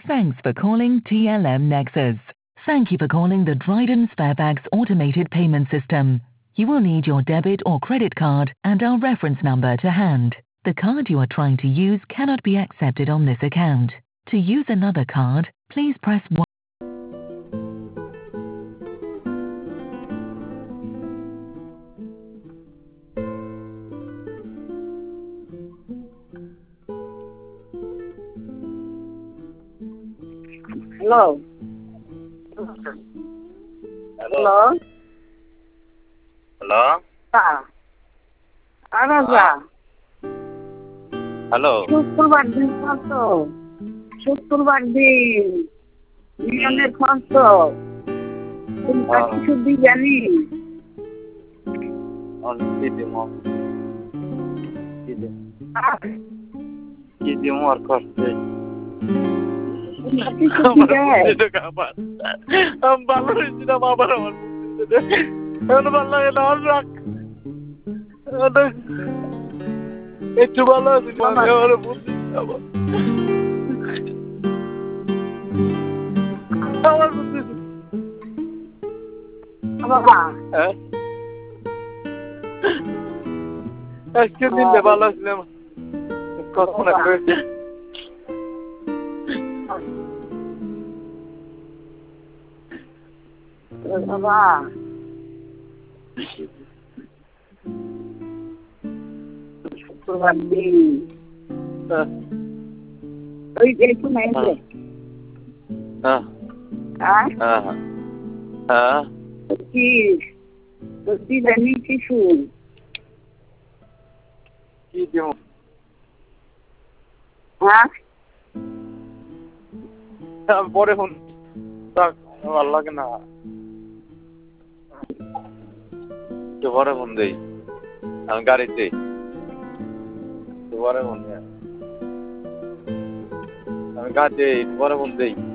Thanks for calling TLM Nexus. Thank you for calling the Dryden Sparebags automated payment system. You will need your debit or credit card and our reference number to hand. The card you are trying to use cannot be accepted on this account. To use another card, please press 1. Hello. Hello. Hello? Araza. Hello? শুক্রবার দিন কত? শুক্রবার দিন মিলনের কত? তুমি কিছু জানি? কি দিব আর করতে ভালো হয়েছি না বাবার আমার ভালো লাগে না রাখ একটু ভালো আছি আমার বুদ্ধি আমার বুদ্ধি বাবা আজকে দিনটা ভালো ছিলাম কল্পনা করেছি বাবা শুক্রবার দিন ওই একটু মেয়েছে কি জানি কিছু কি দিব পরে ফোন ভালো লাগে না পরে ফোন দেই আমি গাড়িতে পরে ফোন আমি গাড়িতে পরে ফোন দেই